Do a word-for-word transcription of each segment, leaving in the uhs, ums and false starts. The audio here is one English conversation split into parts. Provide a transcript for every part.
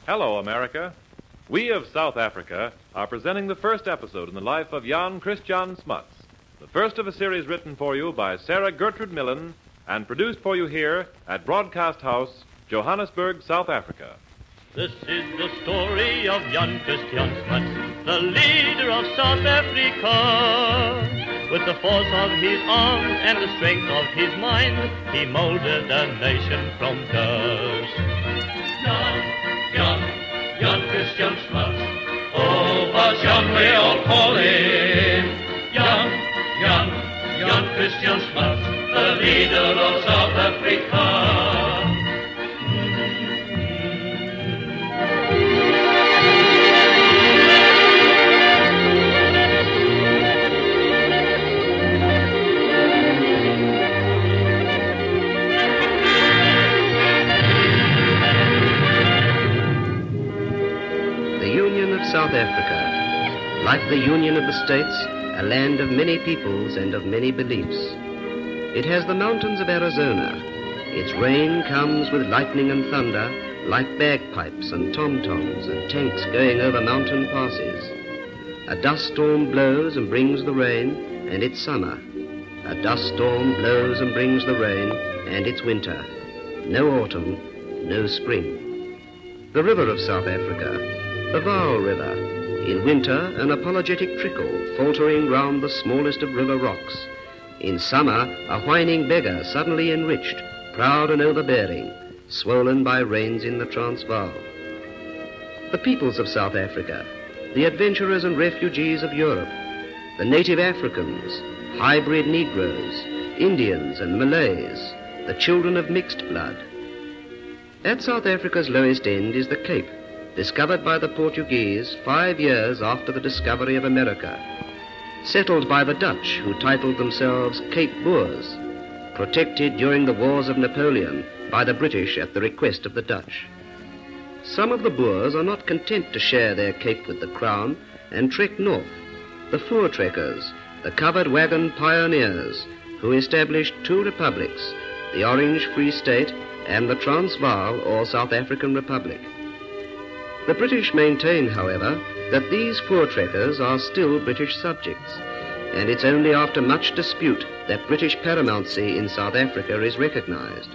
Hello, America. We of South Africa are presenting the first episode in the life of Jan Christian Smuts, the first of a series written for you by Sarah Gertrude Millen and produced for you here at Broadcast House, Johannesburg, South Africa. This is the story of Jan Christian Smuts, the leader of South Africa. With the force of his arms and the strength of his mind, he molded a nation from dust. Jan, Jan, Jan Christian Smuts, oh, but Jan we all call him. Jan, Jan, Jan Christian Smuts, the leader of South Africa. South Africa, like the Union of the States, a land of many peoples and of many beliefs. It has the mountains of Arizona. Its rain comes with lightning and thunder, like bagpipes and tom-toms and tanks going over mountain passes. A dust storm blows and brings the rain, and it's summer. A dust storm blows and brings the rain, and it's winter. No autumn, no spring. The river of South Africa, the Vaal River, in winter an apologetic trickle faltering round the smallest of river rocks. In summer a whining beggar suddenly enriched, proud and overbearing, swollen by rains in the Transvaal. The peoples of South Africa, the adventurers and refugees of Europe, the native Africans, hybrid Negroes, Indians and Malays, the children of mixed blood. At South Africa's lowest end is the Cape, discovered by the Portuguese five years after the discovery of America, settled by the Dutch, who titled themselves Cape Boers, protected during the wars of Napoleon by the British at the request of the Dutch. Some of the Boers are not content to share their Cape with the Crown and trek north, the Voortrekkers, the covered wagon pioneers, who established two republics, the Orange Free State and the Transvaal or South African Republic. The British maintain, however, that these Voortrekkers are still British subjects, and it's only after much dispute that British paramountcy in South Africa is recognized.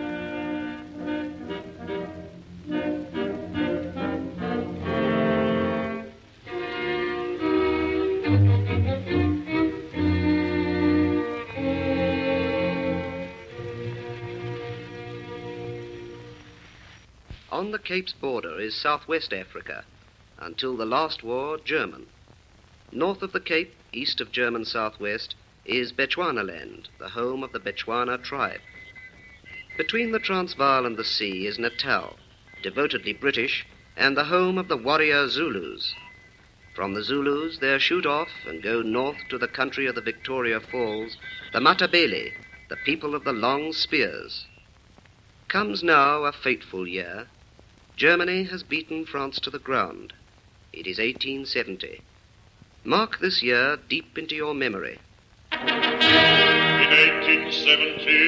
On the Cape's border is southwest Africa, until the last war, German. North of the Cape, east of German southwest, is Bechuanaland, the home of the Bechuana tribe. Between the Transvaal and the sea is Natal, devotedly British, and the home of the warrior Zulus. From the Zulus there shoot off and go north to the country of the Victoria Falls, the Matabele, the people of the long spears. Comes now a fateful year. Germany has beaten France to the ground. It is eighteen seventy. Mark this year deep into your memory. In eighteen seventy...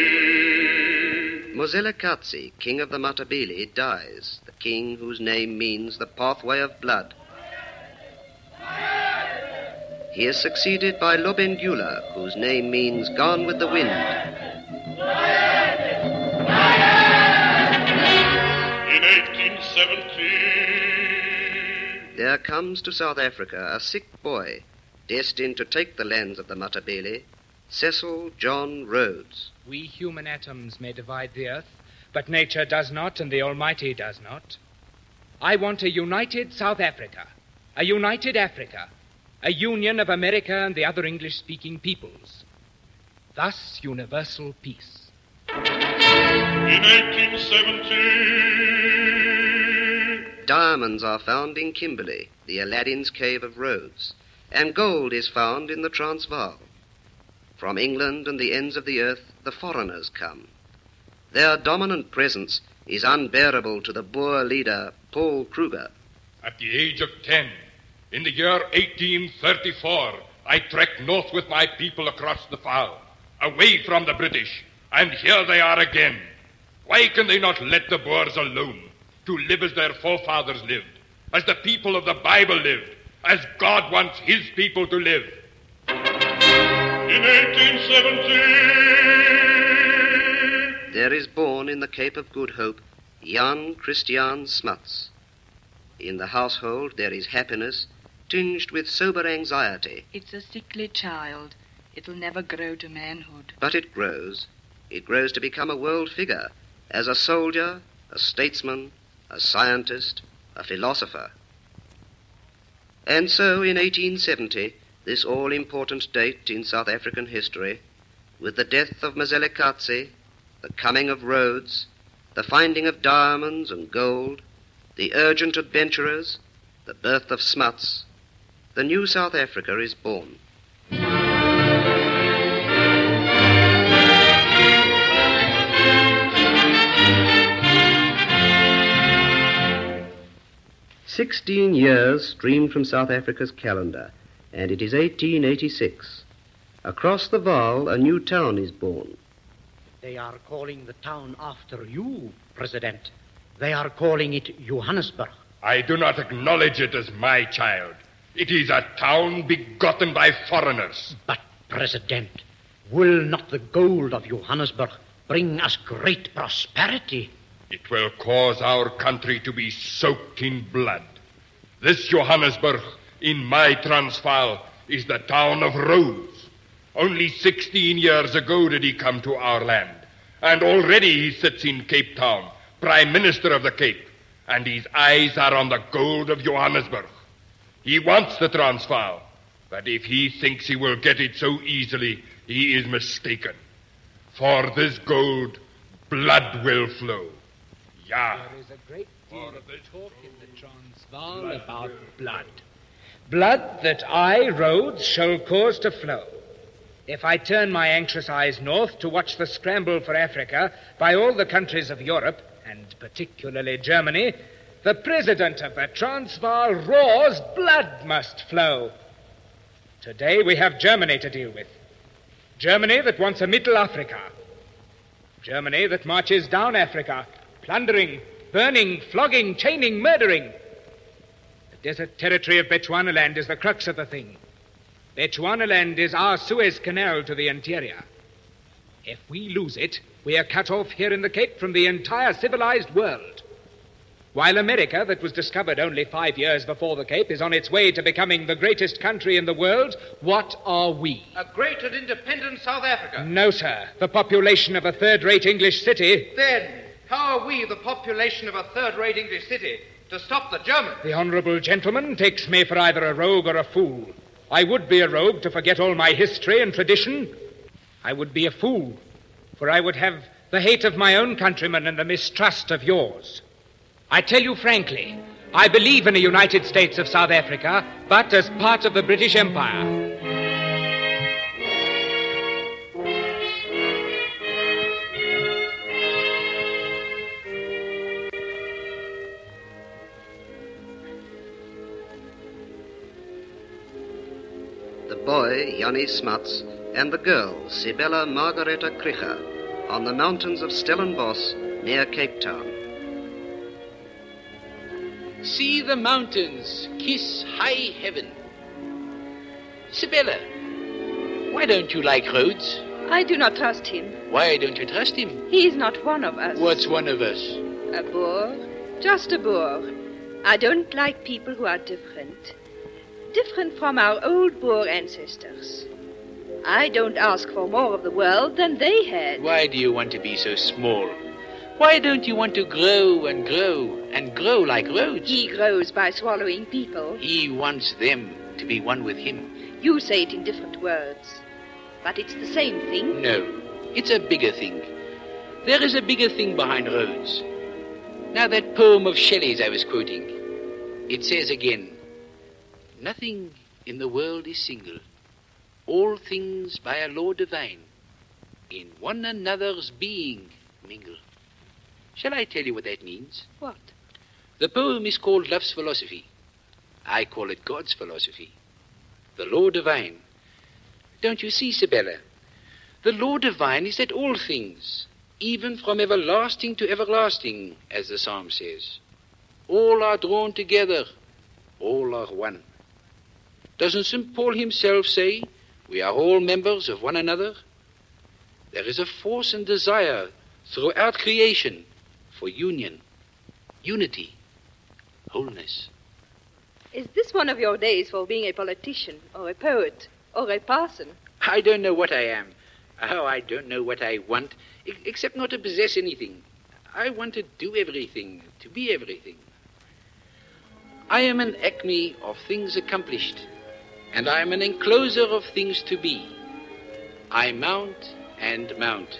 Mozela-Katsi, king of the Matabele, dies, the king whose name means the pathway of blood. He is succeeded by Lobengula, whose name means gone with the wind. In eighteen seventy... There comes to South Africa a sick boy, destined to take the lands of the Matabele, Cecil John Rhodes. We human atoms may divide the earth, but nature does not, and the Almighty does not. I want a united South Africa, a united Africa, a union of America and the other English-speaking peoples. Thus, universal peace. In eighteen seventy... Diamonds are found in Kimberley, the Aladdin's cave of Rhodes, and gold is found in the Transvaal. From England and the ends of the earth, the foreigners come. Their dominant presence is unbearable to the Boer leader, Paul Kruger. At the age of ten, in the year eighteen thirty-four, I trekked north with my people across the Vaal, away from the British, and here they are again. Why can they not let the Boers alone? to live as their forefathers lived, as the people of the Bible lived, as God wants his people to live. In eighteen seventeen, there is born in the Cape of Good Hope Jan Christian Smuts. In the household there is happiness tinged with sober anxiety. It's a sickly child. It'll never grow to manhood. But it grows. It grows to become a world figure, as a soldier, a statesman, a scientist, a philosopher. And so in eighteen seventy, this all-important date in South African history, with the death of Mzilikazi, the coming of Rhodes, the finding of diamonds and gold, the urgent adventurers, the birth of Smuts, the new South Africa is born. Sixteen years stream from South Africa's calendar, and it is eighteen eighty-six. Across the Vaal, a new town is born. They are calling the town after you, President. They are calling it Johannesburg. I do not acknowledge it as my child. It is a town begotten by foreigners. But, President, will not the gold of Johannesburg bring us great prosperity? It will cause our country to be soaked in blood. This Johannesburg, in my Transvaal, is the town of Rhodes. Only sixteen years ago did he come to our land, and already he sits in Cape Town, Prime Minister of the Cape, and his eyes are on the gold of Johannesburg. He wants the Transvaal, but if he thinks he will get it so easily, he is mistaken. For this gold, blood will flow. Yeah. There is a great deal of talk in the Transvaal about blood. Blood that I, Rhodes, shall cause to flow. If I turn my anxious eyes north to watch the scramble for Africa by all the countries of Europe, and particularly Germany, the president of the Transvaal roars, blood must flow. Today we have Germany to deal with. Germany that wants a Middle Africa. Germany that marches down Africa, plundering, burning, flogging, chaining, murdering. The desert territory of Bechuanaland is the crux of the thing. Bechuanaland is our Suez Canal to the interior. If we lose it, we are cut off here in the Cape from the entire civilized world. While America, that was discovered only five years before the Cape, is on its way to becoming the greatest country in the world, what are we? A great and independent South Africa. No, sir. The population of a third-rate English city. Then, how are we, the population of a third-rate English city, to stop the Germans? The honourable gentleman takes me for either a rogue or a fool. I would be a rogue to forget all my history and tradition. I would be a fool, for I would have the hate of my own countrymen and the mistrust of yours. I tell you frankly, I believe in a United States of South Africa, but as part of the British Empire. The boy, Jannie Smuts, and the girl, Sibella Margaretha Krige, on the mountains of Stellenbosch near Cape Town. See the mountains kiss high heaven. Sibella, why don't you like Rhodes? I do not trust him. Why don't you trust him? He is not one of us. What's one of us? A Boer. Just a Boer. I don't like people who are different. Different from our old Boer ancestors. I don't ask for more of the world than they had. Why do you want to be so small? Why don't you want to grow and grow and grow like Rhodes? He grows by swallowing people. He wants them to be one with him. You say it in different words. But it's the same thing. No, it's a bigger thing. There is a bigger thing behind Rhodes. Now that poem of Shelley's I was quoting, it says again, nothing in the world is single. All things by a law divine in one another's being mingle. Shall I tell you what that means? What? The poem is called Love's Philosophy. I call it God's philosophy. The law divine. Don't you see, Sibella? The law divine is that all things, even from everlasting to everlasting, as the psalm says, All are drawn together. All are one. Doesn't Saint Paul himself say, we are all members of one another? There is a force and desire throughout creation for union, unity, wholeness. Is this one of your days for being a politician, or a poet, or a parson? I don't know what I am. Oh, I don't know what I want, e- except not to possess anything. I want to do everything, to be everything. I am an acme of things accomplished, and I am an encloser of things to be. I mount and mount.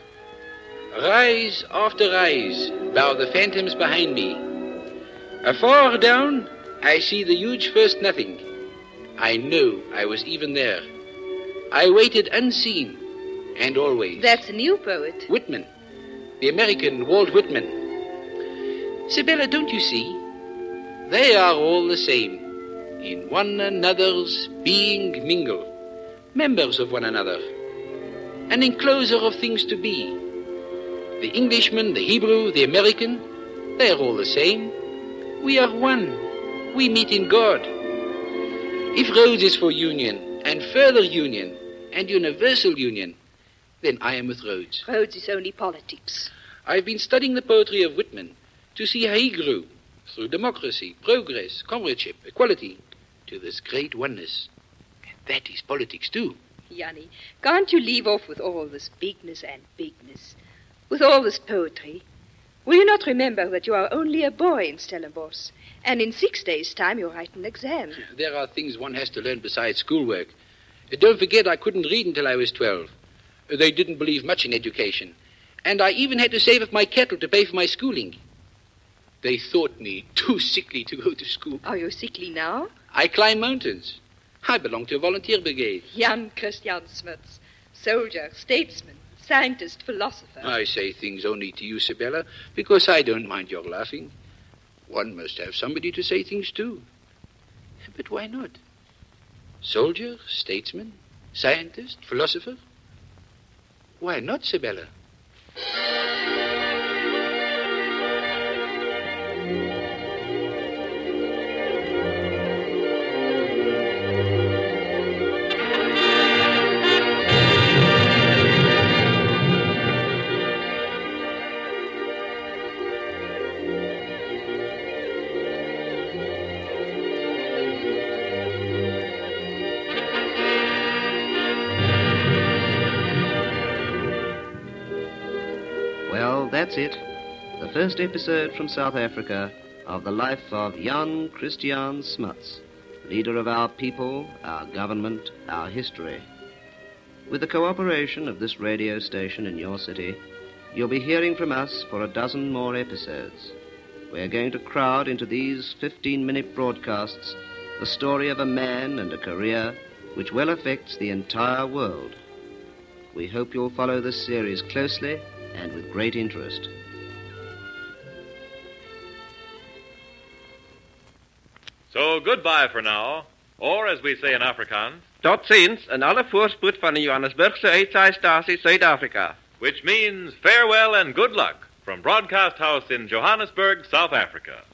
Rise after rise bow the phantoms behind me. Afar down, I see the huge first nothing. I know I was even there. I waited unseen, and always. That's a new poet. Whitman, the American Walt Whitman. Sibylla, don't you see? They are all the same, in one another's being mingle, members of one another, an encloser of things to be. The Englishman, the Hebrew, the American, they are all the same. We are one. We meet in God. If Rhodes is for union, and further union, and universal union, then I am with Rhodes. Rhodes is only politics. I've been studying the poetry of Whitman to see how he grew through democracy, progress, comradeship, equality, to this great oneness. And that is politics too. Jannie, can't you leave off with all this bigness and bigness? With all this poetry? Will you not remember that you are only a boy in Stellenbosch, and in six days' time you write an exam? There are things one has to learn besides schoolwork. Don't forget I couldn't read until I was twelve. They didn't believe much in education, and I even had to save up my kettle to pay for my schooling. They thought me too sickly to go to school. Are you sickly now? I climb mountains. I belong to a volunteer brigade. Jan Christian Smuts, soldier, statesman, scientist, philosopher. I say things only to you, Sibylla, because I don't mind your laughing. One must have somebody to say things to. But why not? Soldier, statesman, scientist, philosopher? Why not, Sibylla? That's it. The first episode from South Africa of the life of Jan Christian Smuts, leader of our people, our government, our history. With the cooperation of this radio station in your city, you'll be hearing from us for a dozen more episodes. We're going to crowd into these fifteen-minute broadcasts the story of a man and a career which well affects the entire world. We hope you'll follow this series closely and with great interest. So goodbye for now, or as we say in Afrikaans, tot ziens en alle voorspoed van de Johannesburgse uitzendstatie Zuid-Afrika. Which means farewell and good luck from Broadcast House in Johannesburg, South Africa.